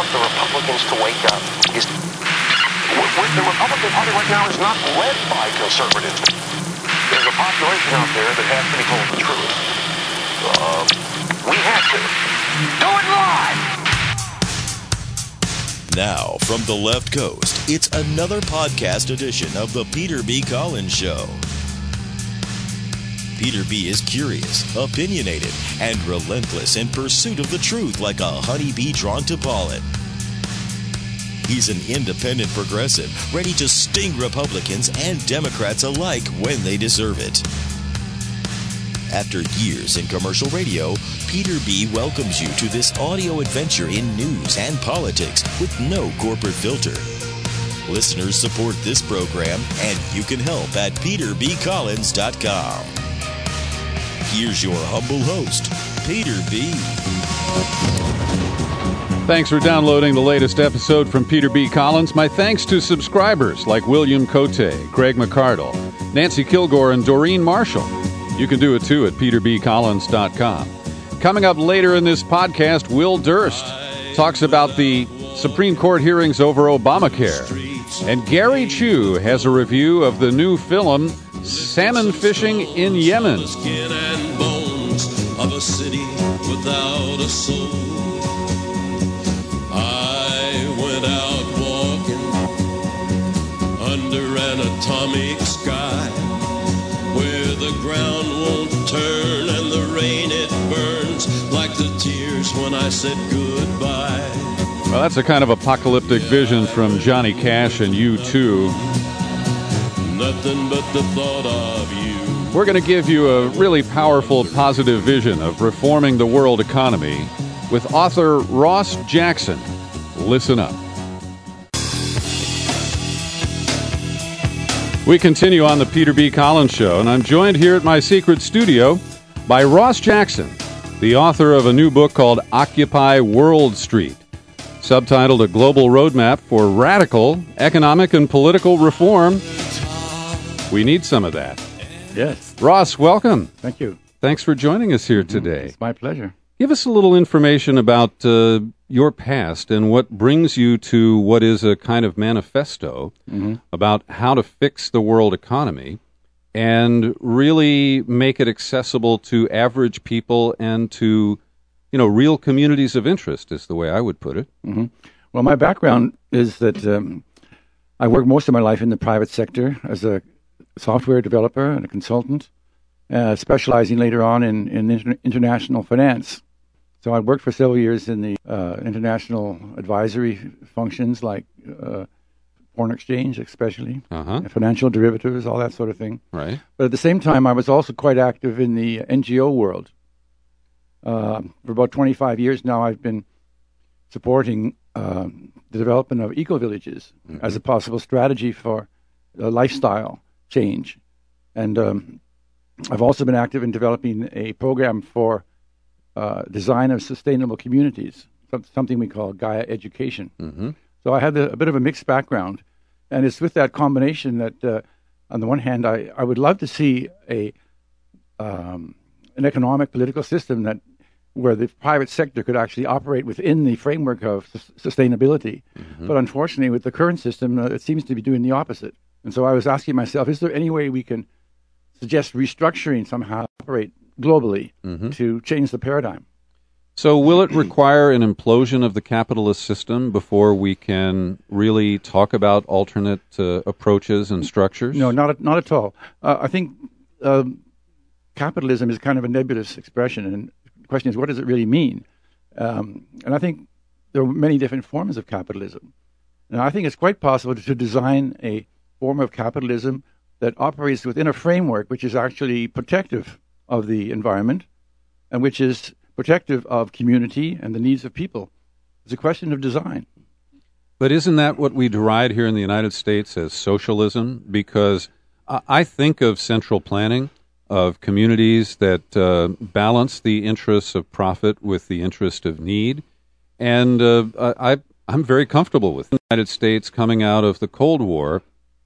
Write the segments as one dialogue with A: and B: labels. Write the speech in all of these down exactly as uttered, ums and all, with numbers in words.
A: want the Republicans to wake up is the Republican Party right now is not led by conservatives. There's a population out there that has to be told the truth. Uh, we have to. Do it live!
B: Now, from the left coast, it's another podcast edition of the Peter B. Collins Show. Peter B. is curious, opinionated, and relentless in pursuit of the truth like a honeybee drawn to pollen. He's an independent progressive, ready to sting Republicans and Democrats alike when they deserve it. After years in commercial radio, Peter B. welcomes you to this audio adventure in news and politics with no corporate filter. Listeners support this program, and you can help at peter b collins dot com. Here's your humble host, Peter B.
C: Thanks for downloading the latest episode from Peter B. Collins. My thanks to subscribers like William Cote, Greg McCardle, Nancy Kilgore, and Doreen Marshall. You can do it too at peter b collins dot com. Coming up later in this podcast, Will Durst talks about the Supreme Court hearings over Obamacare. And Gary Chu has a review of the new film, Salmon Fishing in Yemen.
D: Skin and bones of a city without a soul. I went out walking under an atomic sky where the ground won't turn and the rain it burns like the tears when I said goodbye.
C: Well, that's a kind of apocalyptic vision from Johnny Cash and U two.
D: Nothing but the thought of you.
C: We're going to give you a really powerful, positive vision of reforming the world economy with author Ross Jackson. Listen up. We continue on the Peter B. Collins Show, and I'm joined here at my secret studio by Ross Jackson, the author of a new book called Occupy World Street, subtitled A Global Roadmap for Radical Economic and Political Reform. We need some of that.
E: Yes.
C: Ross, welcome.
E: Thank you.
C: Thanks for joining us here today.
E: It's my pleasure.
C: Give us a little information about uh, your past and what brings you to what is a kind of manifesto mm-hmm. about how to fix the world economy and really make it accessible to average people and to, you know, real communities of interest is the way I would put it.
E: Mm-hmm. Well, my background is that um, I worked most of my life in the private sector as a software developer and a consultant, uh, specializing later on in, in inter- international finance. So I worked for several years in the uh, international advisory functions like uh, foreign exchange, especially,
C: uh-huh.
E: financial derivatives, all that sort of thing.
C: Right.
E: But at the same time, I was also quite active in the N G O world. Uh, for about twenty-five years now, I've been supporting uh, the development of eco-villages mm-hmm. as a possible strategy for uh, lifestyle change. And um, I've also been active in developing a program for uh, design of sustainable communities, something we call Gaia Education.
C: Mm-hmm.
E: So I had a, a bit of a mixed background. And it's with that combination that, uh, on the one hand, I, I would love to see a um, an economic political system that where the private sector could actually operate within the framework of su- sustainability. Mm-hmm. But unfortunately, with the current system, uh, it seems to be doing the opposite. And so I was asking myself, is there any way we can suggest restructuring somehow, operate globally
C: mm-hmm.
E: to change the paradigm?
C: So will it require an implosion of the capitalist system before we can really talk about alternate uh, approaches and structures?
E: No, not at, not at all. Uh, I think um, capitalism is kind of a nebulous expression, and the question is, what does it really mean? Um, and I think there are many different forms of capitalism. And I think it's quite possible to, to design a form of capitalism that operates within a framework which is actually protective of the environment and which is protective of community and the needs of people. It's a question of design.
C: But isn't that what we deride here in the United States as socialism? Because I think of central planning, of communities that uh, balance the interests of profit with the interest of need. And uh, I, I'm very comfortable with the United States coming out of the Cold War.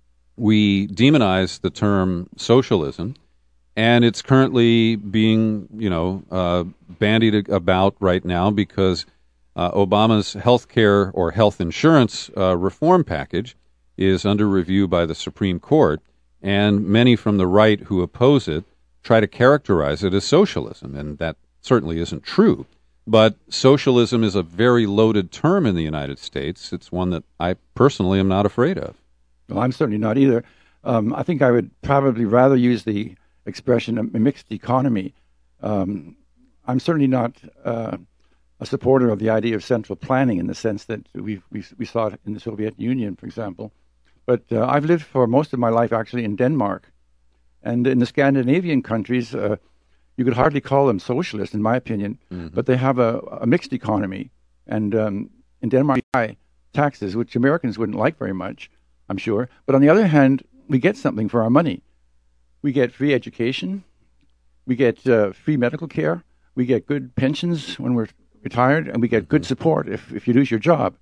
C: We demonize the term socialism, and it's currently being, you know, uh, bandied about right now because Uh, Obama's health care or health insurance uh, reform package is under review by the Supreme Court, and many from the right who oppose it try to characterize it as socialism, and that certainly isn't true. But socialism is a very loaded term in the United States. It's one that I personally am not afraid of.
E: Well, I'm certainly not either. Um, I think I would probably rather use the expression a mixed economy. Um, I'm certainly not uh, a supporter of the idea of central planning in the sense that we we we saw it in the Soviet Union, for example. But uh, I've lived for most of my life actually in Denmark, and in the Scandinavian countries, uh, you could hardly call them socialist, in my opinion. Mm-hmm. But they have a, a mixed economy, and um, in Denmark, high taxes, which Americans wouldn't like very much, I'm sure. But on the other hand, we get something for our money. We get free education, we get uh, free medical care, we get good pensions when we're retired, and we get good support if, if you lose your job.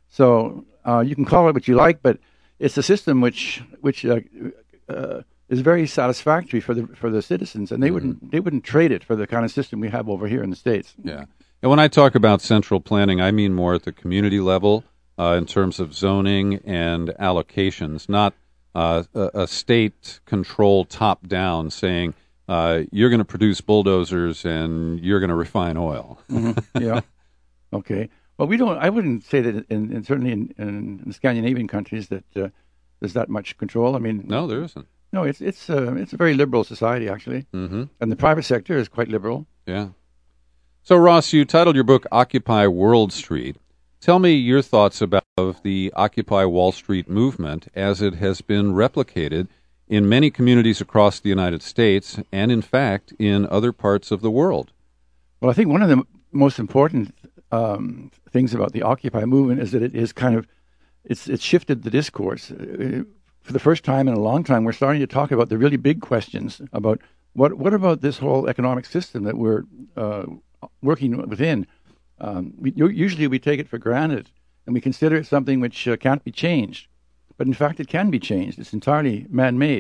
E: So uh, you can call it what you like, but it's a system which which uh, uh, is very satisfactory for the for the citizens, and they mm-hmm. wouldn't they wouldn't trade it for the kind of system we have over here in the States.
C: Yeah, and when I talk about central planning, I mean more at the community level uh, in terms of zoning and allocations, not uh, a, a state control top down saying uh, you're going to produce bulldozers and you're going to refine oil.
E: Mm-hmm. Yeah. Okay. Well, we don't. I wouldn't say that, in, in certainly in, in, in Scandinavian countries, that uh, there's that much control. I mean,
C: no, there isn't.
E: No, it's it's uh, it's a very liberal society actually,
C: mm-hmm.
E: and the private sector is quite liberal.
C: Yeah. So, Ross, you titled your book "Occupy World Street." Tell me your thoughts about the Occupy Wall Street movement as it has been replicated in many communities across the United States, and in fact in other parts of the world.
E: Well, I think one of the most important Um, things about the Occupy movement is that it is kind of, it's it's shifted the discourse. Uh, for the first time in a long time, we're starting to talk about the really big questions about what what about this whole economic system that we're uh, working within. Um, we, usually we take it for granted and we consider it something which uh, can't be changed. But in fact, it can be changed. It's entirely man-made.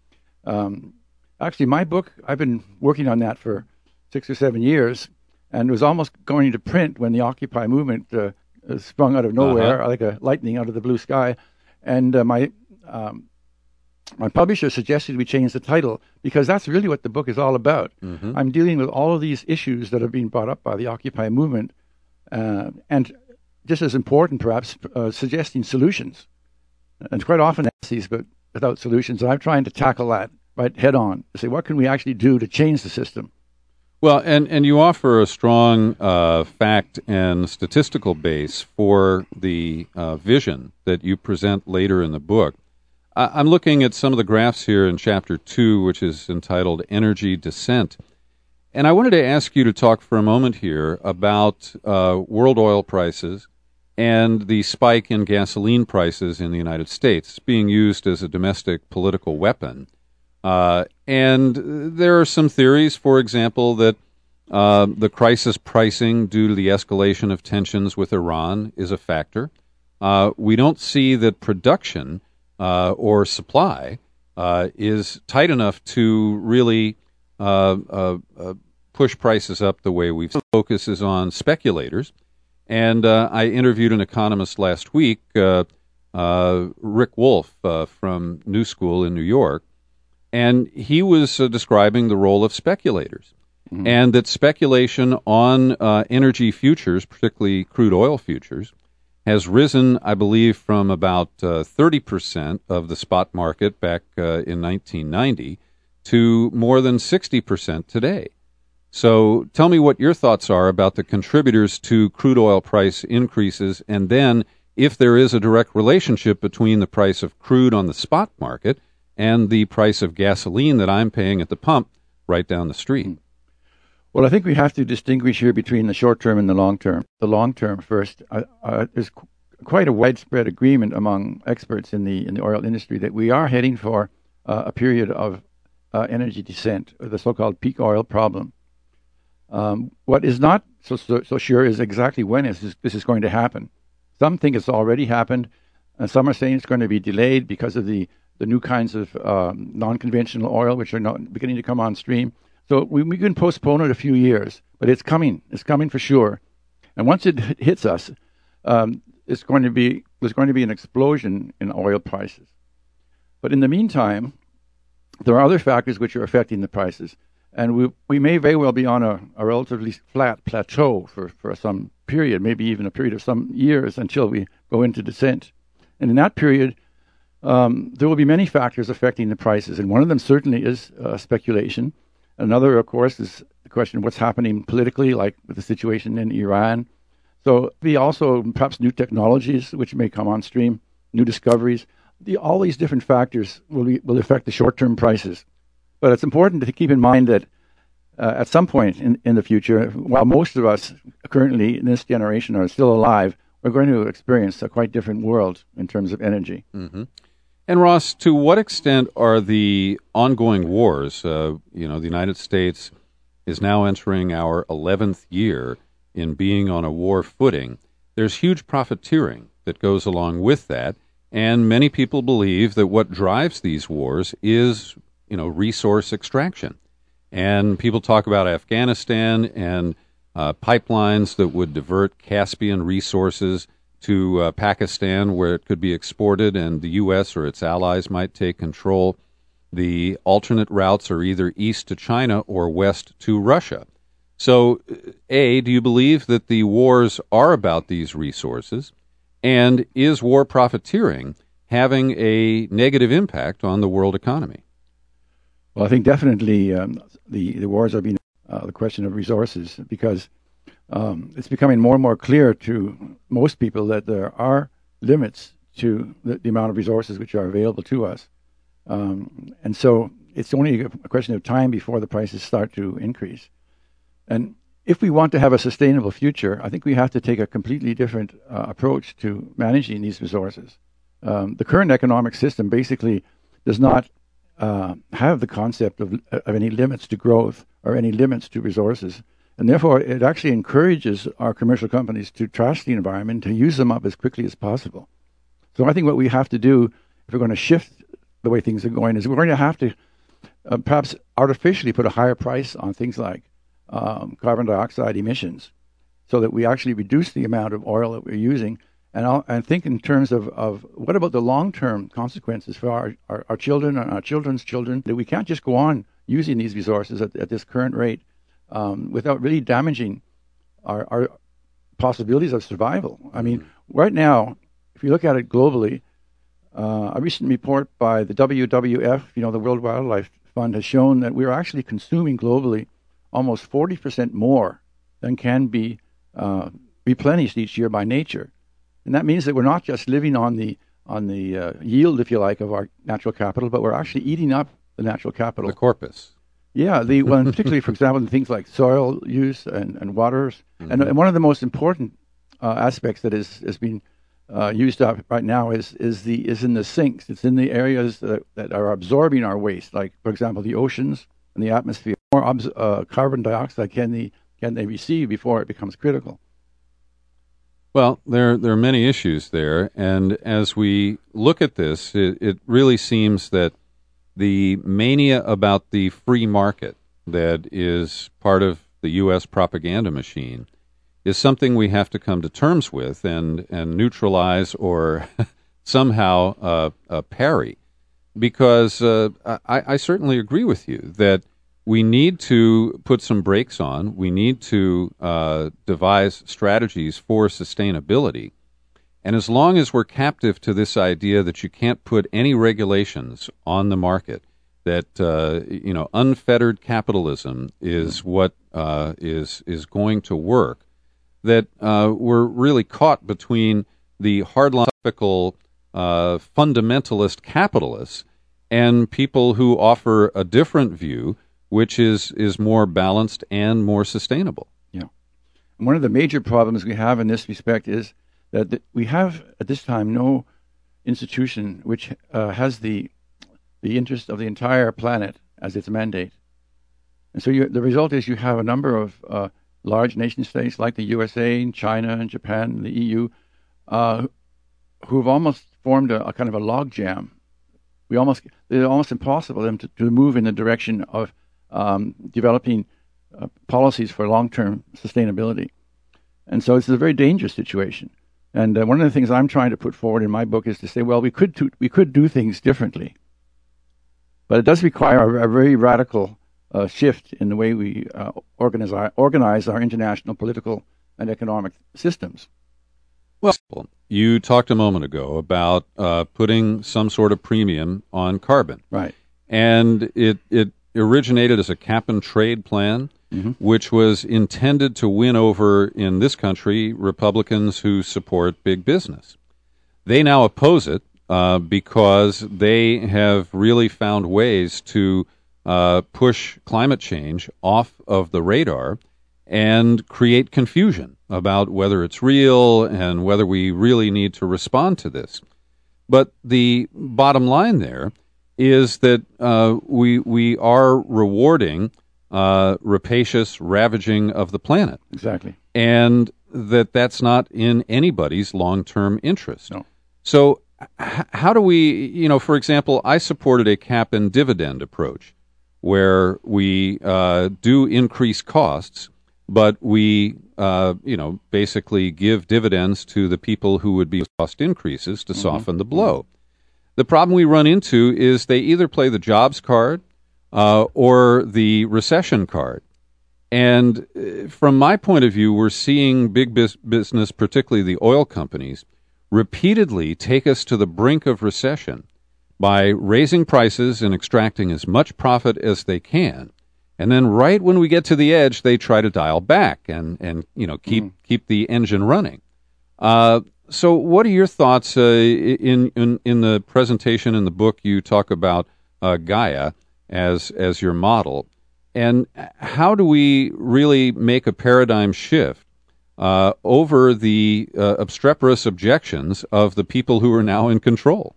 E: Um, actually, my book, I've been working on that for six or seven years, and was almost going to print when the Occupy movement uh, sprung out of nowhere, uh-huh. like a lightning out of the blue sky. And uh, my um, my publisher suggested we change the title because that's really what the book is all about. Mm-hmm. I'm dealing with all of these issues that have been brought up by the Occupy movement, uh, and just as important, perhaps, uh, suggesting solutions. And quite often essays, but without solutions. And I'm trying to tackle that right head on to say, what can we actually do to change the system?
C: Well, and, and you offer a strong uh, fact and statistical base for the uh, vision that you present later in the book. I, I'm looking at some of the graphs here in Chapter two, which is entitled Energy Descent. And I wanted to ask you to talk for a moment here about uh, world oil prices and the spike in gasoline prices in the United States being used as a domestic political weapon. Uh, and there are some theories, for example, that uh, the crisis pricing due to the escalation of tensions with Iran is a factor. Uh, we don't see that production uh, or supply uh, is tight enough to really uh, uh, uh, push prices up the way we've. Focus is on speculators. And uh, I interviewed an economist last week, uh, uh, Rick Wolff uh, from New School in New York, and he was uh, describing the role of speculators, mm-hmm. and that speculation on uh, energy futures, particularly crude oil futures, has risen, I believe, from about uh, thirty percent of the spot market back uh, in nineteen ninety to more than sixty percent today. So tell me what your thoughts are about the contributors to crude oil price increases, and then if there is a direct relationship between the price of crude on the spot market and the price of gasoline that I'm paying at the pump right down the street.
E: Well, I think we have to distinguish here between the short term and the long term. The long term first. Uh, uh, there's qu- quite a widespread agreement among experts in the in the oil industry that we are heading for uh, a period of uh, energy descent, or the so-called peak oil problem. Um, what is not so, so so sure is exactly when is this, this is going to happen. Some think it's already happened, and some are saying it's going to be delayed because of the, the new kinds of um, non-conventional oil which are not beginning to come on stream. So we, we can postpone it a few years, but it's coming. It's coming for sure. And once it hits us, um, it's going to be there's going to be an explosion in oil prices. But in the meantime, there are other factors which are affecting the prices. And we we may very well be on a, a relatively flat plateau for, for some period, maybe even a period of some years until we go into descent. And in that period, um, there will be many factors affecting the prices. And one of them certainly is uh, speculation. Another, of course, is the question of what's happening politically, like with the situation in Iran. So be also perhaps new technologies which may come on stream, new discoveries. The, all these different factors will be, will affect the short-term prices. But it's important to keep in mind that uh, at some point in, in the future, while most of us currently in this generation are still alive, we're going to experience a quite different world in terms of energy.
C: Mm-hmm. And Ross, to what extent are the ongoing wars, uh, you know, the United States is now entering our eleventh year in being on a war footing. There's huge profiteering that goes along with that, and many people believe that what drives these wars is you know, resource extraction. And people talk about Afghanistan and uh, pipelines that would divert Caspian resources to uh, Pakistan, where it could be exported and the U S or its allies might take control. The alternate routes are either east to China or west to Russia. So, A, do you believe that the wars are about these resources? And is war profiteering having a negative impact on the world economy?
E: Well, I think definitely um, the, the wars are being uh, the question of resources, because um, it's becoming more and more clear to most people that there are limits to the, the amount of resources which are available to us. Um, and so it's only a question of time before the prices start to increase. And if we want to have a sustainable future, I think we have to take a completely different uh, approach to managing these resources. Um, the current economic system basically does not Uh, have the concept of, of any limits to growth or any limits to resources. And therefore, it actually encourages our commercial companies to trash the environment, to use them up as quickly as possible. So I think what we have to do, if we're going to shift the way things are going, is we're going to have to uh, perhaps artificially put a higher price on things like um, carbon dioxide emissions, so that we actually reduce the amount of oil that we're using. And, I'll, and think in terms of, of what about the long-term consequences for our, our, our children and our children's children, that we can't just go on using these resources at, at this current rate um, without really damaging our, our possibilities of survival. I mean, right now, if you look at it globally, uh, a recent report by the W W F, you know, the World Wildlife Fund, has shown that we're actually consuming globally almost forty percent more than can be uh, replenished each year by nature. And that means that we're not just living on the on the uh, yield, if you like, of our natural capital, but we're actually eating up the natural capital.
C: The corpus.
E: Yeah, the well, particularly, for example, things like soil use and, and waters. Mm-hmm. And, and one of the most important uh, aspects that is, is being uh, used up right now is is the is in the sinks. It's in the areas that, that are absorbing our waste, like, for example, the oceans and the atmosphere. More obs- uh, carbon dioxide can, the, can they receive before it becomes critical?
C: Well, there there are many issues there, and as we look at this, it, it really seems that the mania about the free market that is part of the U S propaganda machine is something we have to come to terms with and, and neutralize or somehow uh, uh, parry, because uh, I, I certainly agree with you that we need to put some brakes on. We need to uh, devise strategies for sustainability. And as long as we're captive to this idea that you can't put any regulations on the market, that uh, you know unfettered capitalism is what uh, is is going to work, that uh, we're really caught between the hardline uh, fundamentalist capitalists and people who offer a different view, which is, is more balanced and more sustainable.
E: Yeah. And one of the major problems we have in this respect is that th- we have, at this time, no institution which uh, has the the interest of the entire planet as its mandate. And so you, the result is you have a number of uh, large nation states like the U S A, and China, and Japan, and the E U, uh, who have almost formed a, a kind of a logjam. We almost, it's almost impossible for them to, to move in the direction of Um, developing uh, policies for long-term sustainability. And so it's a very dangerous situation. And uh, one of the things I'm trying to put forward in my book is to say, well, we could do, we could do things differently. But it does require a, a very radical uh, shift in the way we uh, organize, our, organize our international political and economic systems.
C: Well, you talked a moment ago about uh, putting some sort of premium on carbon.
E: Right.
C: And it, it originated as a cap-and-trade plan, mm-hmm. which was intended to win over, in this country, Republicans who support big business. They now oppose it uh, because they have really found ways to uh, push climate change off of the radar and create confusion about whether it's real and whether we really need to respond to this. But the bottom line there is that uh, we we are rewarding uh, rapacious ravaging of the planet.
E: Exactly.
C: And that that's not in anybody's long-term interest.
E: No.
C: So h- how do we, you know, for example, I supported a cap and dividend approach where we uh, do increase costs, but we, uh, you know, basically give dividends to the people who would be cost increases to mm-hmm. soften the blow. The problem we run into is they either play the jobs card uh, or the recession card. And uh, from my point of view, we're seeing big bis- business, particularly the oil companies, repeatedly take us to the brink of recession by raising prices and extracting as much profit as they can. And then right when we get to the edge, they try to dial back and, and you know, keep, mm. keep the engine running. Uh, so what are your thoughts uh, in, in in the presentation in the book? You talk about uh, Gaia as as your model. And how do we really make a paradigm shift uh, over the uh, obstreperous objections of the people who are now in control?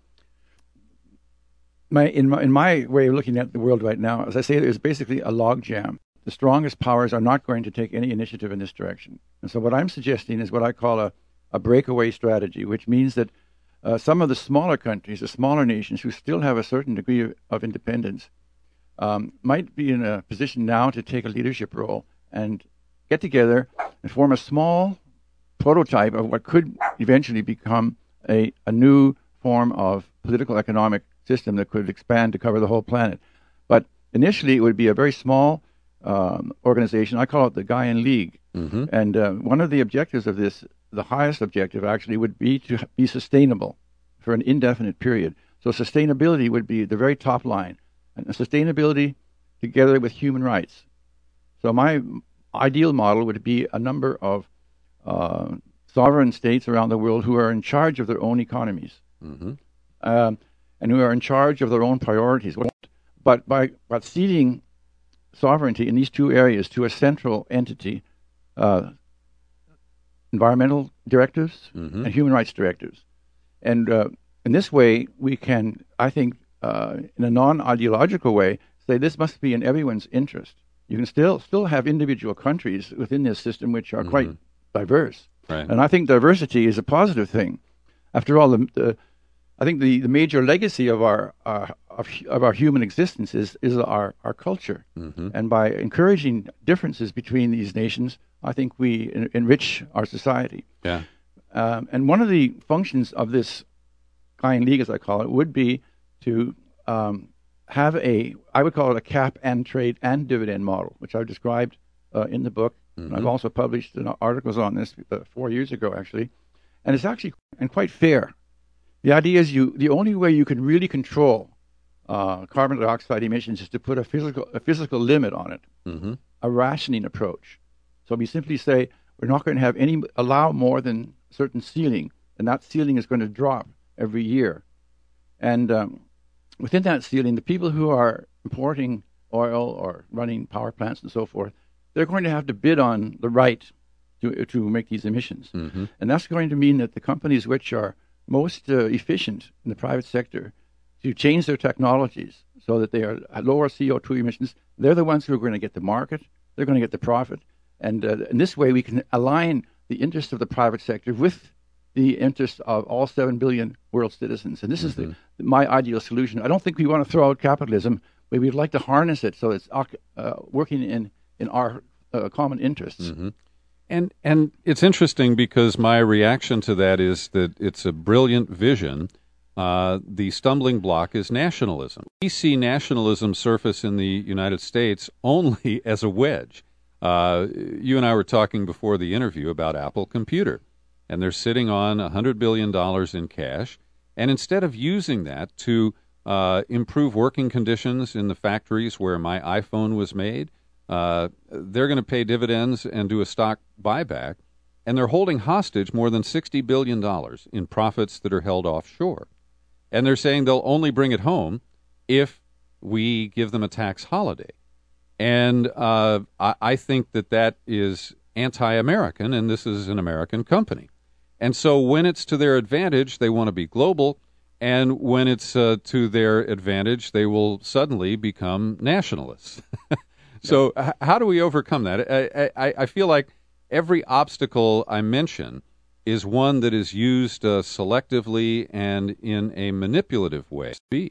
E: My in, my in my way of looking at the world right now, as I say, there's basically a logjam. The strongest powers are not going to take any initiative in this direction. And so what I'm suggesting is what I call a, a breakaway strategy, which means that uh, some of the smaller countries, the smaller nations who still have a certain degree of, of independence, um, might be in a position now to take a leadership role and get together and form a small prototype of what could eventually become a, a new form of political economic system that could expand to cover the whole planet. But initially, it would be a very small um, organization. I call it the Gaian League. Mm-hmm. And uh, one of the objectives of this, the highest objective actually, would be to be sustainable for an indefinite period. So sustainability would be the very top line, and sustainability together with human rights. So my ideal model would be a number of uh, sovereign states around the world who are in charge of their own economies. Mm-hmm. Um, and who are in charge of their own priorities. But by, by ceding sovereignty in these two areas to a central entity, uh, environmental directives mm-hmm. and human rights directives. And uh, in this way, we can, I think, uh, in a non-ideological way, say this must be in everyone's interest. You can still still have individual countries within this system which are mm-hmm. quite diverse.
C: Right.
E: And I think diversity is a positive thing. After all, the, the I think the, the major legacy of our uh, of, of our human existence is, is our, our culture. Mm-hmm. And by encouraging differences between these nations, I think we en- enrich our society.
C: Yeah.
E: Um, and one of the functions of this Gaian League, as I call it, would be to um, have a, I would call it a cap and trade and dividend model, which I've described uh, in the book. Mm-hmm. And I've also published articles on this uh, four years ago, actually. And it's actually and quite fair. The idea is you. The only way you can really control uh, carbon dioxide emissions is to put a physical a physical limit on it, mm-hmm. a rationing approach. So we simply say we're not going to have any allow more than a certain ceiling, and that ceiling is going to drop every year. And um, within that ceiling, the people who are importing oil or running power plants and so forth, they're going to have to bid on the right to to make these emissions, mm-hmm. and that's going to mean that the companies which are most uh, efficient in the private sector to change their technologies so that they are lower C O two emissions, they're the ones who are going to get the market, they're going to get the profit. And uh, in this way, we can align the interests of the private sector with the interests of all seven billion world citizens. And this mm-hmm. is the, my ideal solution. I don't think we want to throw out capitalism, but we'd like to harness it so it's uh, working in, in our uh, common interests.
C: Mm-hmm. And and it's interesting because my reaction to that is that it's a brilliant vision. Uh, the stumbling block is nationalism. We see nationalism surface in the United States only as a wedge. Uh, you and I were talking before the interview about Apple Computer, and they're sitting on one hundred billion dollars in cash, and instead of using that to uh, improve working conditions in the factories where my iPhone was made, uh, they're going to pay dividends and do a stock buyback, and they're holding hostage more than sixty billion dollars in profits that are held offshore. And they're saying they'll only bring it home if we give them a tax holiday. And uh, I, I think that that is anti-American, and this is an American company. And so when it's to their advantage, they want to be global, and when it's uh, to their advantage, they will suddenly become nationalists. So h- how do we overcome that? I, I, I feel like every obstacle I mention is one that is used uh, selectively and in a manipulative way.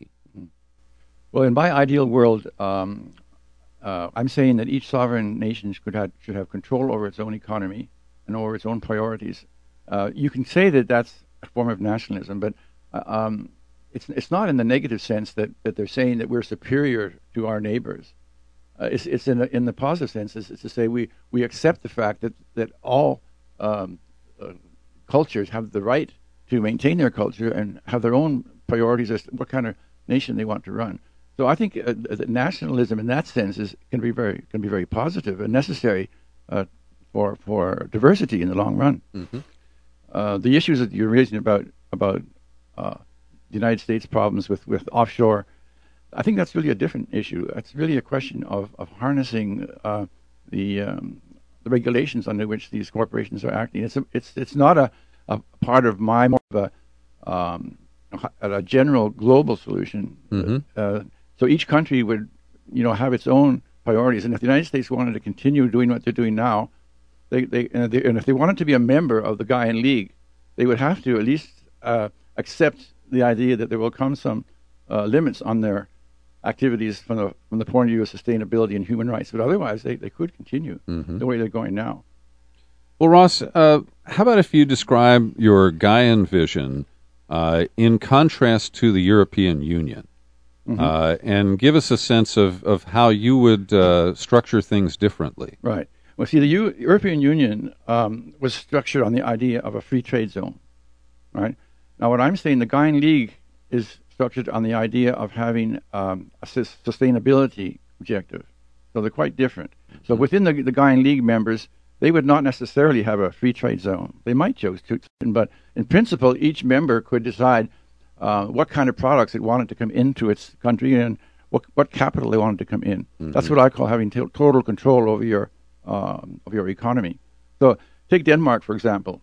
E: Well, in my ideal world, um, uh, I'm saying that each sovereign nation should have, should have control over its own economy and over its own priorities. Uh, you can say that that's a form of nationalism, but uh, um, it's it's not in the negative sense that, that they're saying that we're superior to our neighbors. Uh, it's it's in the, in the positive sense. It's, it's to say we, we accept the fact that that all um, uh, cultures have the right to maintain their culture and have their own priorities as to what kind of nation they want to run. So I think uh, that nationalism, in that sense, is can be very can be very positive and necessary uh, for for diversity in the long run.
C: Mm-hmm.
E: Uh, the issues that you're raising about about uh, the United States problems with, with offshore, I think that's really a different issue. It's really a question of of harnessing uh, the um, the regulations under which these corporations are acting. It's a, it's it's not a, a part of my more of a um, a, a general global solution.
C: Mm-hmm.
E: Uh, so each country would, you know, have its own priorities. And if the United States wanted to continue doing what they're doing now, they they and, they, and if they wanted to be a member of the Gaian League, they would have to at least uh, accept the idea that there will come some uh, limits on their activities from the from the point of view of sustainability and human rights. But otherwise, they, they could continue
C: mm-hmm.
E: the way they're going now.
C: Well, Ross, uh, how about if you describe your Gaian vision uh, in contrast to the European Union, mm-hmm. uh, and give us a sense of, of how you would uh, structure things differently?
E: Right. Well, see, the U- European Union um, was structured on the idea of a free trade zone, right? Now, what I'm saying, the Gaian League is structured on the idea of having um, a sus- sustainability objective. So they're quite different. Mm-hmm. So within the, the Gaian League members, they would not necessarily have a free trade zone. They might choose to, but in principle, each member could decide uh, what kind of products it wanted to come into its country and what what capital they wanted to come in. Mm-hmm. That's what I call having t- total control over your um, of your economy. So take Denmark, for example.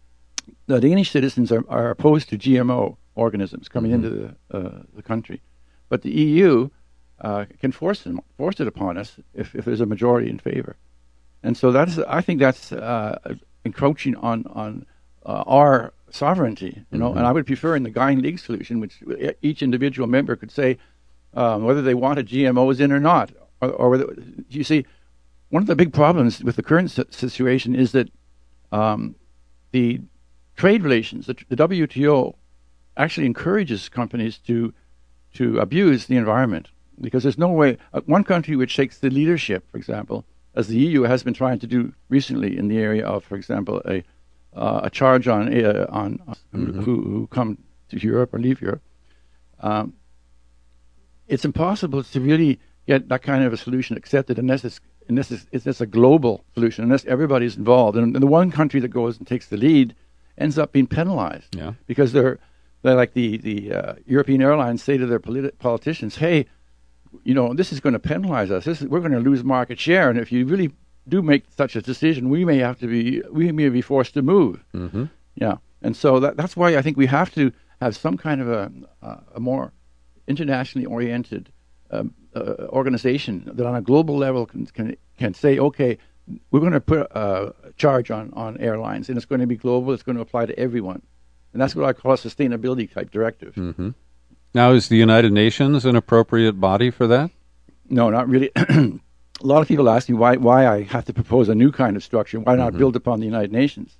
E: The Danish citizens are, are opposed to G M O organisms coming mm-hmm. into the, uh, the country, but the E U uh, can force them, force it upon us if, if there's a majority in favor. And so that's, I think that's uh, encroaching on on uh, our sovereignty, you know. Mm-hmm. And I would prefer in the Gaian League solution, which each individual member could say um, whether they wanted G M Os in or not, or, or whether you see, one of the big problems with the current situation is that um, the trade relations, the, the W T O, actually encourages companies to to abuse the environment, because there's no way uh, one country which takes the leadership, for example, as the E U has been trying to do recently in the area of, for example, a uh, a charge on uh, on mm-hmm. who, who come to Europe or leave Europe. Um, it's impossible to really get that kind of a solution accepted unless it's unless it's, it's a global solution, unless everybody's involved. And, and the one country that goes and takes the lead ends up being penalized,
C: yeah.
E: because they're they're like the the uh, European airlines say to their politi- politicians, "Hey, you know, this is going to penalize us. This is, we're going to lose market share, and if you really do make such a decision, we may have to be we may be forced to move."
C: Mm-hmm.
E: Yeah, and so that, that's why I think we have to have some kind of a uh, a more internationally oriented um, uh, organization that, on a global level, can can, can say, "Okay, we're going to put a charge on, on airlines, and it's going to be global. It's going to apply to everyone," and that's what I call a sustainability type directive.
C: Mm-hmm. Now, is the United Nations an appropriate body for that?
E: No, not really. a lot of people ask me why why I have to propose a new kind of structure. Why not
C: Mhm.
E: build upon the United Nations?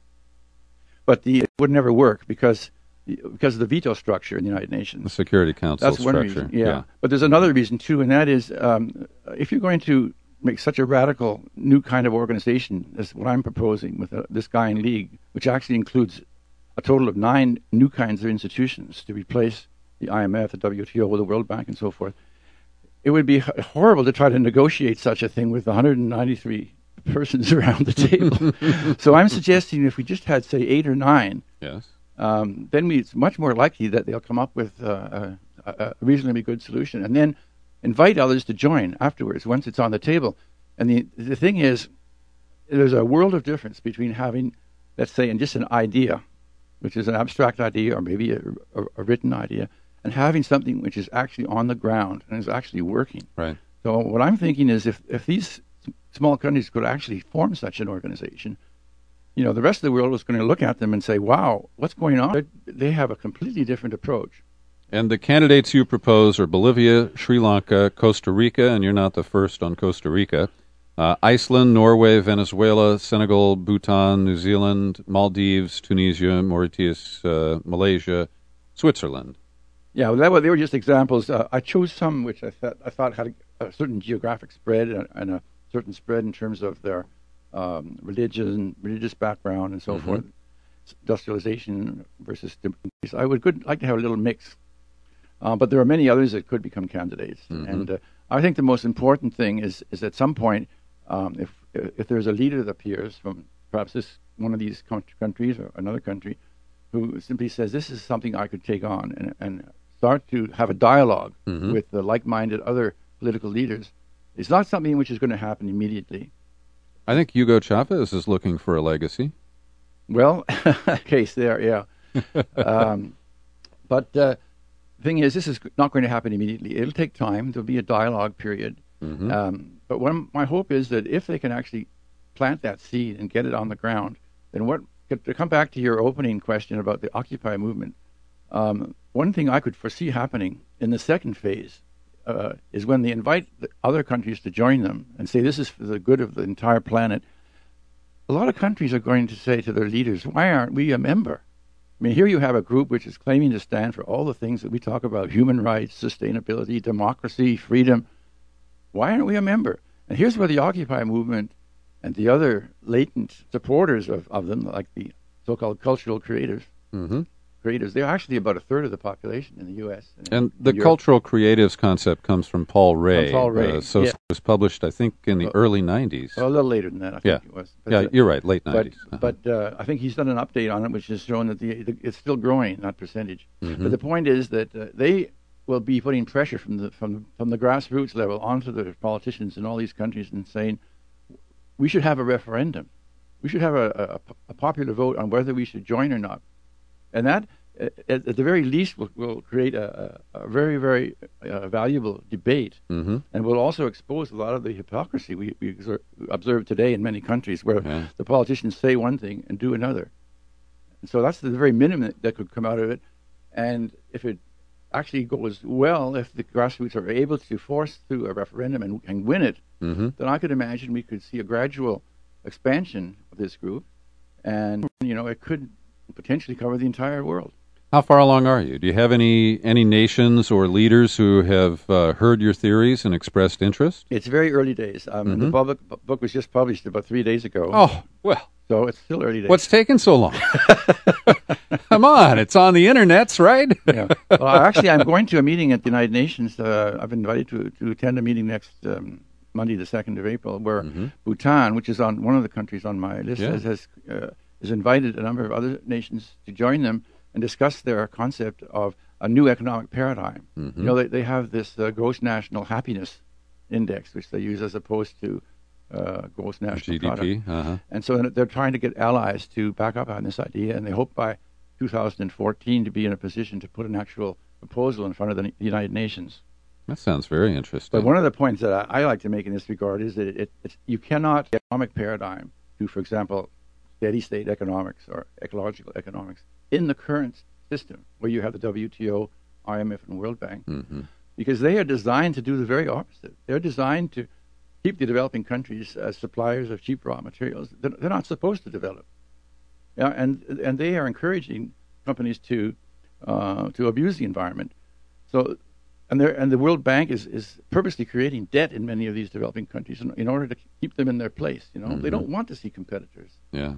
E: But the, it would never work because because of the veto structure in the United
C: The
E: Nations.
C: Security Council
E: That's one
C: structure.
E: reason. Yeah. But there's another reason too, and that is um, if you're going to make such a radical new kind of organization as what I'm proposing with uh, this Gaian League, which actually includes a total of nine new kinds of institutions to replace the I M F, the W T O, the World Bank, and so forth. It would be h- horrible to try to negotiate such a thing with one hundred ninety-three persons around the table. So I'm suggesting if we just had, say, eight or nine,
C: Yes.
E: um, then we, it's much more likely that they'll come up with uh, a, a reasonably good solution, and then invite others to join afterwards once it's on the table. And the the thing is, there's a world of difference between having, let's say, and just an idea, which is an abstract idea or maybe a, a, a written idea, and having something which is actually on the ground and is actually working.
C: Right.
E: So what I'm thinking is if, if these s- small countries could actually form such an organization, you know, the rest of the world was going to look at them and say, wow, what's going on? They're, they have a completely different approach.
C: And the candidates you propose are Bolivia, Sri Lanka, Costa Rica, and you're not the first on Costa Rica, uh, Iceland, Norway, Venezuela, Senegal, Bhutan, New Zealand, Maldives, Tunisia, Mauritius, uh, Malaysia, Switzerland.
E: Yeah, well, that was, they were just examples. Uh, I chose some which I thought I thought had a, a certain geographic spread and, and a certain spread in terms of their um, religion, religious background, and so
C: Mhm.
E: forth. Industrialization versus democracy. I would good like to have a little mix, uh, but there are many others that could become candidates.
C: Mhm.
E: And uh, I think the most important thing is is at some point, um, if if there's a leader that appears from perhaps this one of these countries or another country, who simply says this is something I could take on and and start to have a dialogue
C: Mhm.
E: with the like-minded other political leaders. It's not something which is going to happen immediately.
C: I think Hugo Chavez is looking for a legacy.
E: Well, case there, yeah. um, but uh, the thing is, this is not going to happen immediately. It'll take time. There'll be a dialogue period.
C: Mhm.
E: Um, but one, my hope is that if they can actually plant that seed and get it on the ground, then what? To come back to your opening question about the Occupy movement, um, one thing I could foresee happening in the second phase uh, is when they invite the other countries to join them and say this is for the good of the entire planet. A lot of countries are going to say to their leaders, why aren't we a member? I mean, here you have a group which is claiming to stand for all the things that we talk about, human rights, sustainability, democracy, freedom. Why aren't we a member? And here's where the Occupy movement and the other latent supporters of, of them, like the so-called cultural creators,
C: Mm-hmm.
E: creators, they're actually about a third of the population in the U S And,
C: And
E: in
C: the
E: Europe.
C: cultural creatives concept comes from Paul Ray.
E: Paul Ray,
C: Uh, so
E: yeah.
C: it was published, I think, in the
E: Uh,
C: early nineties.
E: Well, a little later than that, I
C: Yeah.
E: think it was. But,
C: yeah,
E: uh,
C: you're right, late
E: But,
C: nineties. Uh-huh.
E: but uh, I think he's done an update on it, which has shown that the, the it's still growing, not percentage.
C: Mhm.
E: But the point is that uh, they will be putting pressure from the from from the grassroots level onto the politicians in all these countries and saying we should have a referendum, we should have a, a, a popular vote on whether we should join or not, and that uh, at, at the very least will, will create a, a, a very very uh, valuable debate.
C: Mm-hmm.
E: And will also expose a lot of the hypocrisy we, we exer- observe today in many countries where
C: Yeah.
E: the politicians say one thing and do another. And so that's the very minimum that could come out of it. And if it actually goes well, if the grassroots are able to force through a referendum and, and win it,
C: Mm-hmm.
E: then I could imagine we could see a gradual expansion of this group. And, you know, it could potentially cover the entire world.
C: How far along are you? Do you have any any nations or leaders who have uh, heard your theories and expressed interest?
E: It's very early days. Um,
C: Mhm.
E: The public, bu- book was just published about three days ago.
C: Oh, well,
E: So it's still early days.
C: what's taking so long? Come on, it's on the internets, right?
E: Yeah. Well, actually, I'm going to a meeting at the United Nations. Uh, I've been invited to to attend a meeting next um, Monday, the second of April, where
C: Mhm.
E: Bhutan, which is on one of the countries on my list,
C: Yeah.
E: has, has uh, has invited a number of other nations to join them and discuss their concept of a new economic paradigm.
C: Mhm.
E: You know, they they have this uh, gross national happiness index, which they use as opposed to uh, gross national
C: G D
E: product.
C: P. Uh-huh.
E: And so they're trying to get allies to back up on this idea, and they hope by two thousand fourteen to be in a position to put an actual proposal in front of the United Nations.
C: That sounds very interesting.
E: But one of the points that I, I like to make in this regard is that it, it's, you cannot get economic paradigm to, for example, steady state economics or ecological economics in the current system where you have the W T O, I M F, and World Bank,
C: Mhm.
E: because they are designed to do the very opposite. They're designed to keep the developing countries as suppliers of cheap raw materials. They're, they're not supposed to develop. Yeah, and and they are encouraging companies to uh, to abuse the environment. So, and they and the World Bank is, is purposely creating debt in many of these developing countries in, in order to keep them in their place. You know, mm-hmm. They don't want to see competitors.
C: Yeah.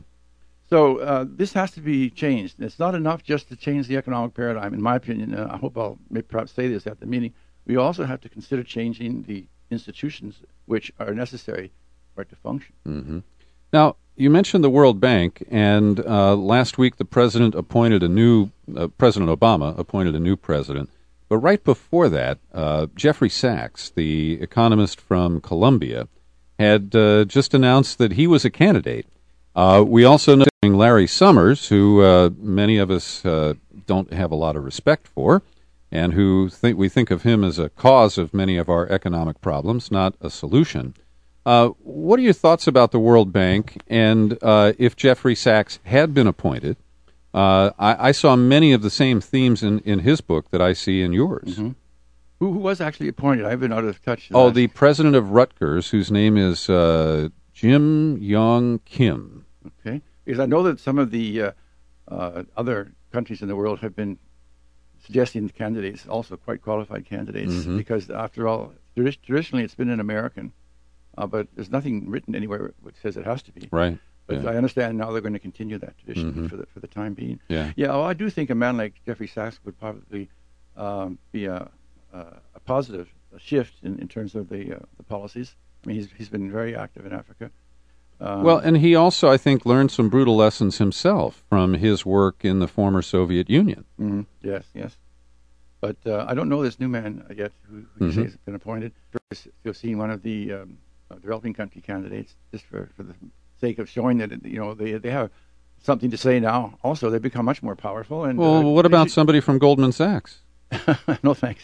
E: So uh, this has to be changed. It's not enough just to change the economic paradigm, in my opinion. Uh, I hope I'll maybe perhaps say this at the meeting. We also have to consider changing the institutions which are necessary for it to function.
C: Mm-hmm. Now, you mentioned the World Bank, and uh, last week the president appointed a new, uh, President Obama appointed a new president. But right before that, uh, Jeffrey Sachs, the economist from Columbia, had uh, just announced that he was a candidate. Uh, we also know Larry Summers, who uh, many of us uh, don't have a lot of respect for, and who think we think of him as a cause of many of our economic problems, not a solution. Uh, what are your thoughts about the World Bank, and uh, if Jeffrey Sachs had been appointed? Uh, I, I saw many of the same themes in, in his book that I see in yours.
E: Mm-hmm. Who, who was actually appointed? I've been out of touch.
C: Oh, the president of Rutgers, whose name is uh, Jim Yong Kim.
E: Okay, because I know that some of the uh, uh, other countries in the world have been suggesting candidates, also quite qualified candidates, mm-hmm. because after all, tradi- traditionally it's been an American, uh, but there's nothing written anywhere which says it has to be.
C: Right.
E: But
C: yeah.
E: I understand now they're going to continue that tradition
C: mm-hmm.
E: for the for the time being.
C: Yeah.
E: Yeah. Well, I do think a man like Jeffrey Sachs would probably um, be a, a a positive shift in, in terms of the uh, the policies. I mean, he's he's been very active in Africa. Um,
C: well, and he also, I think, learned some brutal lessons himself from his work in the former Soviet Union.
E: Mm-hmm. Yes, yes. But uh, I don't know this new man yet who, who mm-hmm. has been appointed. You've seen one of the um, uh, developing country candidates, just for, for the sake of showing that, you know, they they have something to say now. Also, they've become much more powerful. And
C: well,
E: uh,
C: what about
E: should...
C: somebody from Goldman Sachs?
E: No, thanks.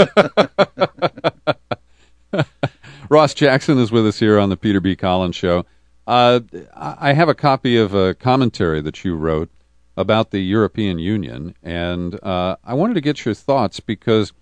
C: Ross Jackson is with us here on the Peter B. Collins Show. Uh, I have a copy of a commentary that you wrote about the European Union, and uh, I wanted to get your thoughts because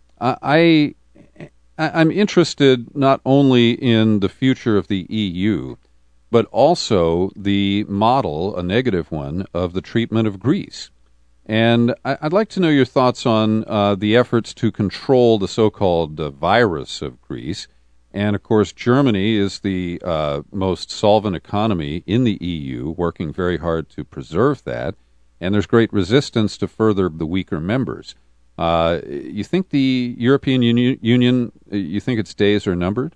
C: I, I, I'm interested not only in the future of the E U, but also the model, a negative one, of the treatment of Greece. And I'd like to know your thoughts on uh, the efforts to control the so-called uh, virus of Greece. And, of course, Germany is the uh, most solvent economy in the E U, working very hard to preserve that. And there's great resistance to further the weaker members. Uh, you think the European Uni- Union, you think its days are numbered?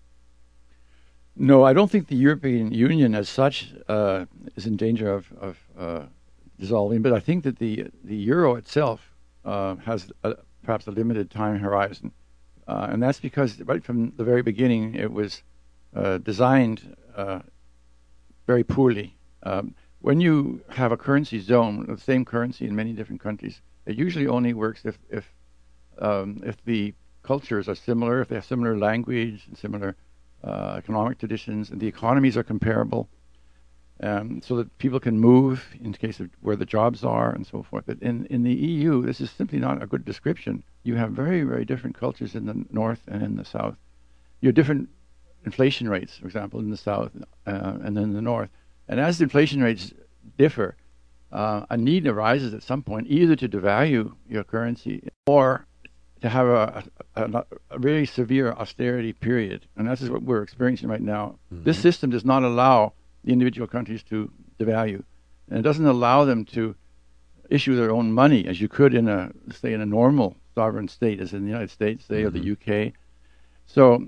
E: No, I don't think the European Union as such uh, is in danger of, of uh, dissolving, but I think that the the euro itself uh, has a, perhaps a limited time horizon. Uh, and that's because right from the very beginning, it was uh, designed uh, very poorly. Um, when you have a currency zone, the same currency in many different countries, it usually only works if if um, if the cultures are similar, if they have similar language and similar uh, economic traditions, and the economies are comparable, um, so that people can move in case of where the jobs are and so forth. But in, in the E U, this is simply not a good description. You have very, very different cultures in the north and in the south. You have different inflation rates, for example, in the south uh, and in the north. And as the inflation rates differ, uh, a need arises at some point either to devalue your currency or to have a, a, a, a really severe austerity period. And this is what we're experiencing right now. Mm-hmm. This system does not allow the individual countries to devalue. And it doesn't allow them to issue their own money as you could in a, say, in a normal sovereign state, as in the United States, say, mm-hmm. or the U K. So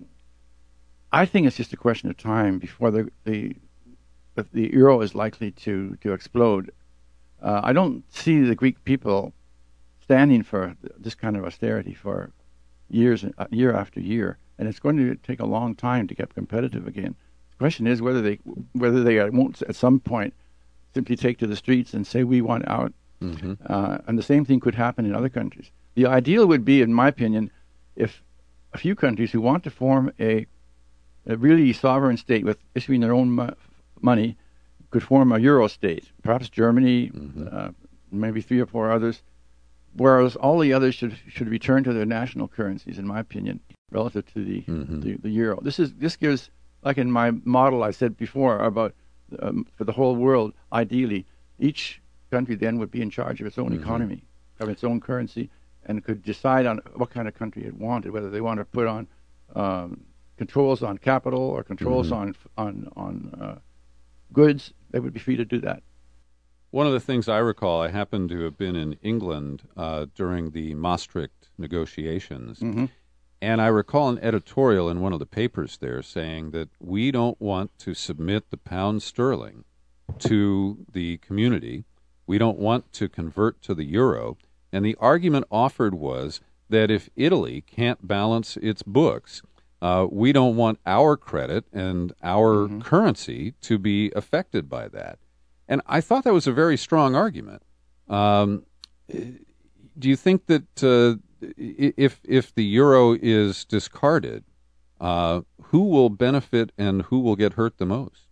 E: I think it's just a question of time before the the, the euro is likely to, to explode. Uh, I don't see the Greek people standing for this kind of austerity for years, uh, year after year, and it's going to take a long time to get competitive again. The question is whether they whether they won't at some point simply take to the streets and say we want out. Mm-hmm. Uh, and the same thing could happen in other countries. The ideal would be, in my opinion, if a few countries who want to form a, a really sovereign state with issuing their own mo- money could form a euro state, perhaps Germany, mm-hmm. uh, maybe three or four others, whereas all the others should should return to their national currencies, in my opinion, relative to the mm-hmm. the, the euro. This is this gives like in my model I said before about um, for the whole world, ideally, each country then would be in charge of its own mm-hmm. economy, of its own currency, and could decide on what kind of country it wanted, whether they want to put on um, controls on capital or controls mm-hmm. on on on uh, goods. They would be free to do that.
C: One of the things I recall, I happened to have been in England uh, during the Maastricht negotiations, mm-hmm. and I recall an editorial in one of the papers there saying that we don't want to submit the pound sterling to the community. We don't want to convert to the euro. And the argument offered was that if Italy can't balance its books, uh, we don't want our credit and our mm-hmm. currency to be affected by that. And I thought that was a very strong argument. Um, do you think that uh, if if the euro is discarded, uh, who will benefit and who will get hurt the most?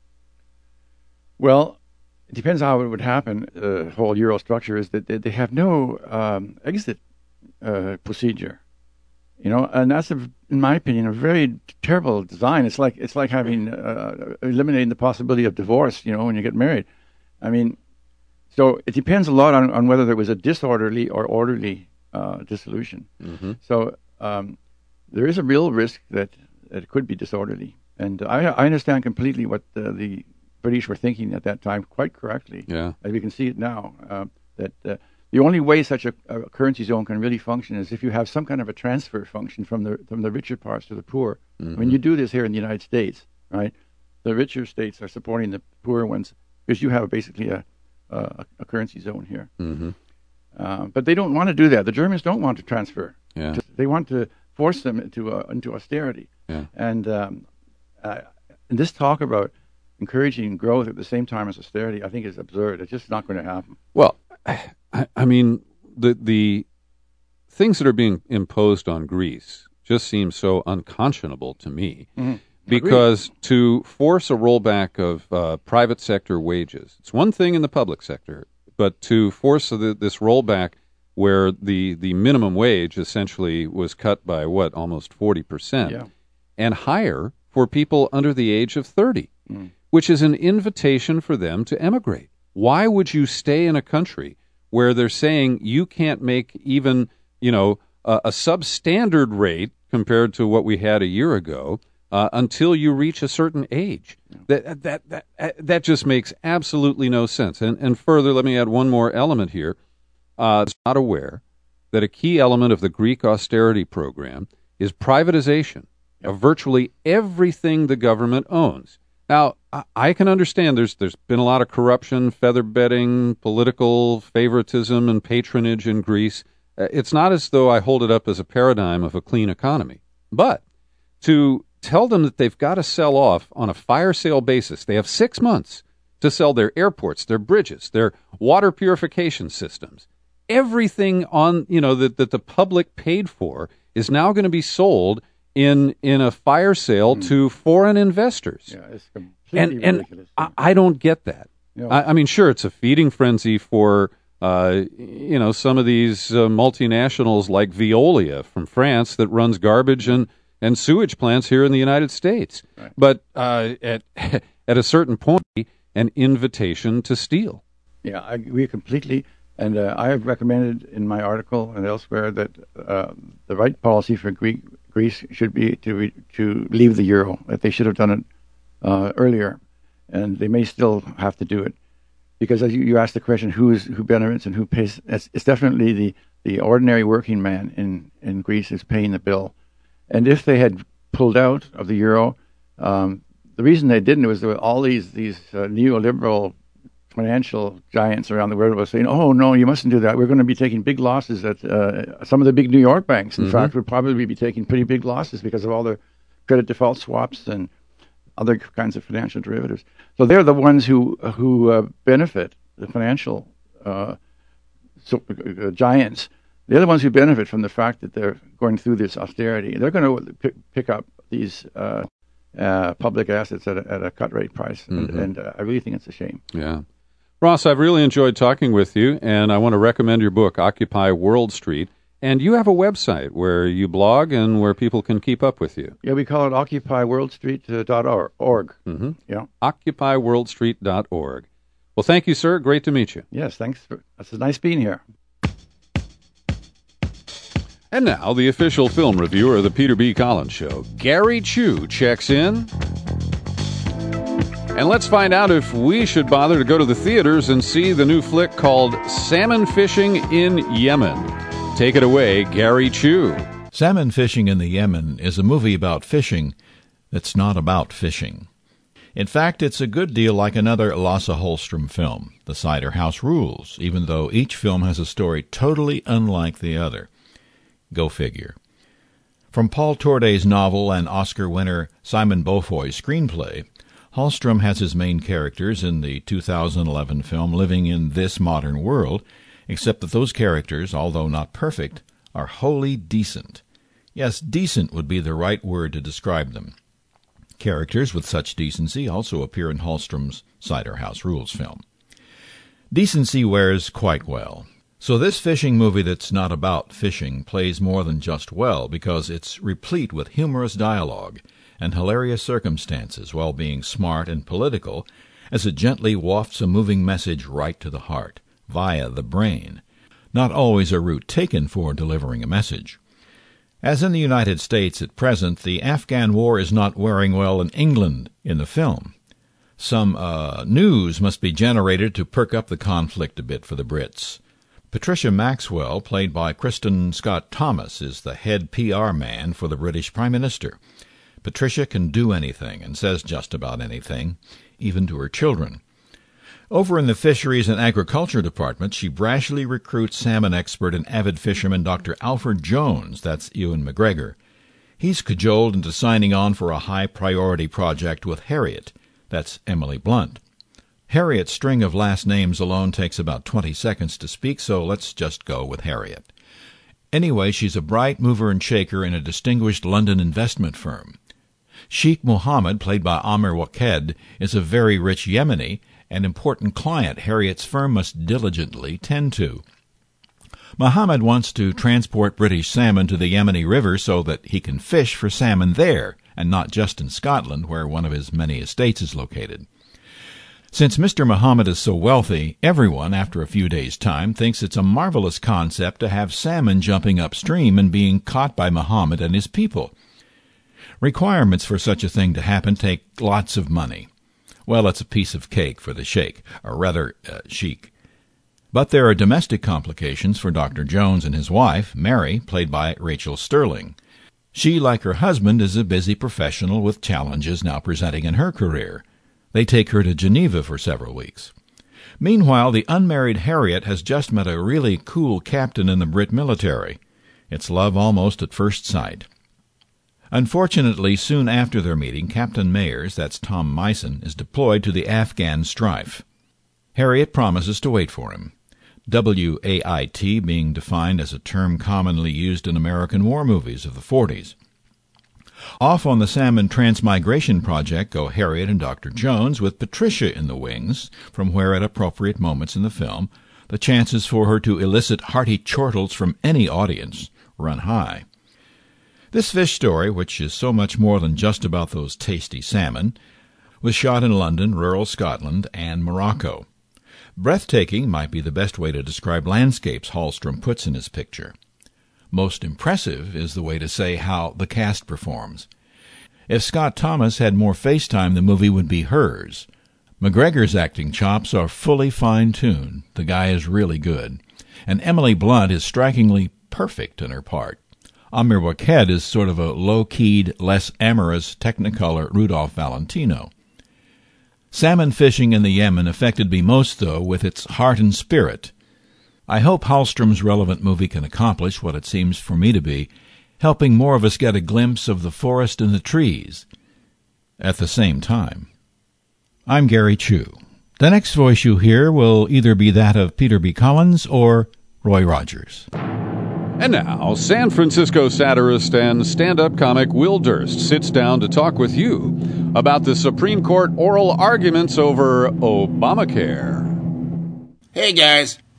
E: Well, it depends how it would happen. The uh, whole euro structure is that they, they have no um, exit uh, procedure, you know, and that's, a, in my opinion, a very terrible design. It's like it's like having uh, eliminating the possibility of divorce, you know, when you get married. I mean, so it depends a lot on, on whether there was a disorderly or orderly uh, dissolution. Mm-hmm. So um, there is a real risk that, that it could be disorderly, and I, I understand completely what the, the British were thinking at that time, quite correctly.
C: Yeah,
E: as we can see it now, uh, that uh, the only way such a, a currency zone can really function is if you have some kind of a transfer function from the from the richer parts to the poor. Mm-hmm. When you do this here in the United States, right, the richer states are supporting the poorer ones because you have basically a a, a currency zone here. Mm-hmm. Uh, but they don't want to do that. The Germans don't want to transfer.
C: Yeah.
E: They want to force them into uh, into austerity.
C: Yeah.
E: And um, uh, and this talk about encouraging growth at the same time as austerity, I think, is absurd. It's just not going to happen.
C: Well, I, I mean, the the things that are being imposed on Greece just seem so unconscionable to me. Mm-hmm. Because Agreed. To force a rollback of uh, private sector wages, it's one thing in the public sector, but to force the, this rollback where the, the minimum wage essentially was cut by, what, almost forty percent,
E: yeah.
C: and higher for people under the age of thirty, mm. which is an invitation for them to emigrate. Why would you stay in a country where they're saying you can't make even, you know, a, a substandard rate compared to what we had a year ago uh, until you reach a certain age? That that that that just makes absolutely no sense. And and further, let me add one more element here. Uh, it's not aware that a key element of the Greek austerity program is privatization of virtually everything the government owns. Now, I, I can understand there's there's been a lot of corruption, feather bedding, political favoritism, and patronage in Greece. Uh, it's not as though I hold it up as a paradigm of a clean economy. But to tell them that they've got to sell off on a fire sale basis, they have six months to sell their airports, their bridges, their water purification systems. Everything on, you know, that, that the public paid for is now going to be sold in in a fire sale mm. to foreign investors.
E: Yeah, it's completely
C: and, and
E: ridiculous.
C: I, I don't get that.
E: Yeah.
C: I, I mean, sure, it's a feeding frenzy for, uh, you know, some of these uh, multinationals like Veolia from France that runs garbage and, and sewage plants here in the United States.
E: Right.
C: But uh, at at a certain point, an invitation to steal.
E: Yeah, I agree completely. And uh, I have recommended in my article and elsewhere that uh, the right policy for Greek, Greece should be to re, to leave the euro. That they should have done it uh, earlier, and they may still have to do it, because as you, you asked the question, who is who benefits and who pays? It's, it's definitely the, the ordinary working man in, in Greece is paying the bill. And if they had pulled out of the euro, um, the reason they didn't was there were all these these uh, neoliberal financial giants around the world were saying, oh, no, you mustn't do that. We're going to be taking big losses at uh, some of the big New York banks, in mm-hmm. fact, would probably be taking pretty big losses because of all the credit default swaps and other kinds of financial derivatives. So they're the ones who who uh, benefit, the financial uh, so, uh, giants. They're the ones who benefit from the fact that they're going through this austerity. They're going to p- pick up these uh, uh, public assets at a, at a cut rate price, mm-hmm. and, and uh, I really think it's a shame.
C: Yeah. Ross, I've really enjoyed talking with you, and I want to recommend your book, Occupy World Street. And you have a website where you blog and where people can keep up with you.
E: Yeah, we call it occupy world street dot org.
C: Mm-hmm.
E: Yeah.
C: occupy world street dot org. Well, thank you, sir. Great to meet you.
E: Yes, thanks. For, it's nice being here.
C: And now, the official film reviewer of the Peter B. Collins Show, Gary Chu, checks in. And let's find out if we should bother to go to the theaters and see the new flick called Salmon Fishing in Yemen. Take it away, Gary Chu.
F: Salmon Fishing in the Yemen is a movie about fishing that's not about fishing. In fact, it's a good deal like another Lasse Hallström film, The Cider House Rules, even though each film has a story totally unlike the other. Go figure. From Paul Torday's novel and Oscar winner Simon Beaufoy's screenplay, Hallström has his main characters in the two thousand eleven film living in this modern world, except that those characters, although not perfect, are wholly decent. Yes, decent would be the right word to describe them. Characters with such decency also appear in Hallström's Cider House Rules film. Decency wears quite well. So this fishing movie that's not about fishing plays more than just well because it's replete with humorous dialogue and hilarious circumstances while being smart and political as it gently wafts a moving message right to the heart, via the brain, not always a route taken for delivering a message. As in the United States at present, the Afghan war is not wearing well in England in the film. Some uh, news must be generated to perk up the conflict a bit for the Brits. Patricia Maxwell, played by Kristen Scott Thomas, is the head P R man for the British Prime Minister. Patricia can do anything and says just about anything, even to her children. Over in the Fisheries and Agriculture Department, she brashly recruits salmon expert and avid fisherman Doctor Alfred Jones, that's Ewan McGregor. He's cajoled into signing on for a high-priority project with Harriet, that's Emily Blunt. Harriet's string of last names alone takes about twenty seconds to speak, so let's just go with Harriet. Anyway, she's a bright mover and shaker in a distinguished London investment firm. Sheikh Mohammed, played by Amir Waked, is a very rich Yemeni, an important client Harriet's firm must diligently tend to. Mohammed wants to transport British salmon to the Yemeni River so that he can fish for salmon there, and not just in Scotland, where one of his many estates is located. Since Mister Mohammed is so wealthy, everyone, after a few days' time, thinks it's a marvelous concept to have salmon jumping upstream and being caught by Mohammed and his people. Requirements for such a thing to happen take lots of money. Well, it's a piece of cake for the sheikh, or rather, uh, sheik. But there are domestic complications for Doctor Jones and his wife, Mary, played by Rachel Sterling. She, like her husband, is a busy professional with challenges now presenting in her career. They take her to Geneva for several weeks. Meanwhile, the unmarried Harriet has just met a really cool captain in the Brit military. It's love almost at first sight. Unfortunately, soon after their meeting, Captain Mayers, that's Tom Meissen, is deployed to the Afghan strife. Harriet promises to wait for him, W A I T being defined as a term commonly used in American war movies of the forties. Off on the Salmon Transmigration Project go Harriet and Doctor Jones, with Patricia in the wings, from where at appropriate moments in the film the chances for her to elicit hearty chortles from any audience run high. This fish story, which is so much more than just about those tasty salmon, was shot in London, rural Scotland, and Morocco. Breathtaking might be the best way to describe landscapes Hallström puts in his picture. Most impressive is the way to say how the cast performs. If Scott Thomas had more face time, the movie would be hers. McGregor's acting chops are fully fine-tuned. The guy is really good. And Emily Blunt is strikingly perfect in her part. Amir Waked is sort of a low-keyed, less amorous Technicolor Rudolph Valentino. Salmon fishing in the Yemen affected me most, though, with its heart and spirit. I hope Hallström's relevant movie can accomplish what it seems for me to be, helping more of us get a glimpse of the forest and the trees at the same time. I'm Gary Chu. The next voice you hear will either be that of Peter B. Collins or Roy Rogers.
C: And now, San Francisco satirist and stand-up comic Will Durst sits down to talk with you about the Supreme Court oral arguments over Obamacare.
G: Hey guys,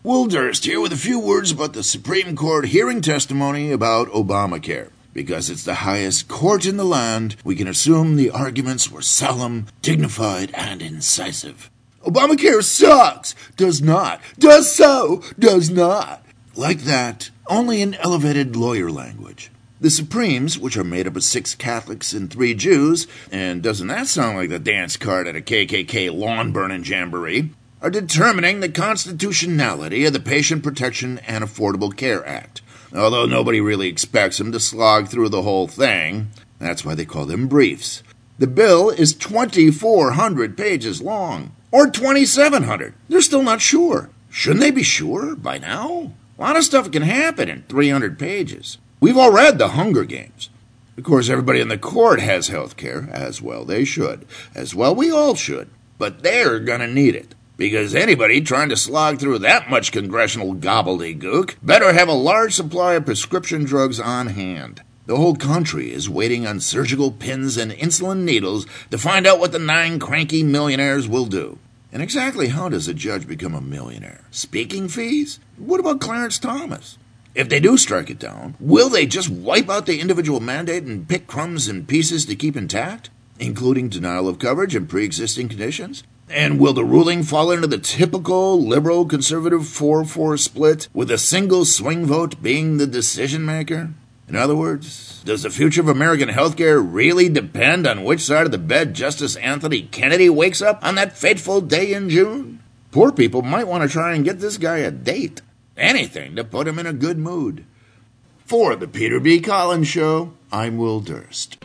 G: Will Durst here with a few words about the Supreme Court hearing testimony about Obamacare. Because it's the highest court in the land, we can assume the arguments were solemn, dignified, and incisive. Obamacare sucks, does not, does so, does not. Like that, only in elevated lawyer language. The Supremes, which are made up of six Catholics and three Jews, and doesn't that sound like the dance card at a K K K lawn-burning jamboree, are determining the constitutionality of the Patient Protection and Affordable Care Act. Although nobody really expects them to slog through the whole thing, that's why they call them briefs. The bill is twenty-four hundred pages long, or twenty-seven hundred. They're still not sure. Shouldn't they be sure by now? A lot of stuff can happen in three hundred pages. We've all read The Hunger Games. Of course, everybody in the court has health care, as well they should. As well we all should. But they're gonna need it. Because anybody trying to slog through that much congressional gobbledygook better have a large supply of prescription drugs on hand. The whole country is waiting on surgical pins and insulin needles to find out what the nine cranky millionaires will do. And exactly how does a judge become a millionaire? Speaking fees? What about Clarence Thomas? If they do strike it down, will they just wipe out the individual mandate and pick crumbs and pieces to keep intact, including denial of coverage and pre-existing conditions? And will the ruling fall into the typical liberal-conservative four four split, with a single swing vote being the decision-maker? In other words, does the future of American healthcare really depend on which side of the bed Justice Anthony Kennedy wakes up on that fateful day in June? Poor people might want to try and get this guy a date. Anything to put him in a good mood. For the Peter B. Collins Show, I'm Will Durst.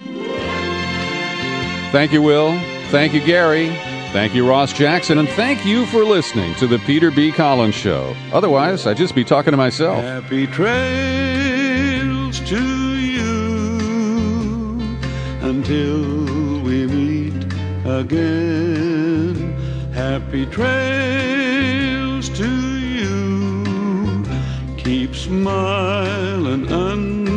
C: Thank you, Will. Thank you, Gary. Thank you, Ross Jackson. And thank you for listening to the Peter B. Collins Show. Otherwise, I'd just be talking to myself.
H: Happy trails to you until we meet again. Happy trails to you. Keep smiling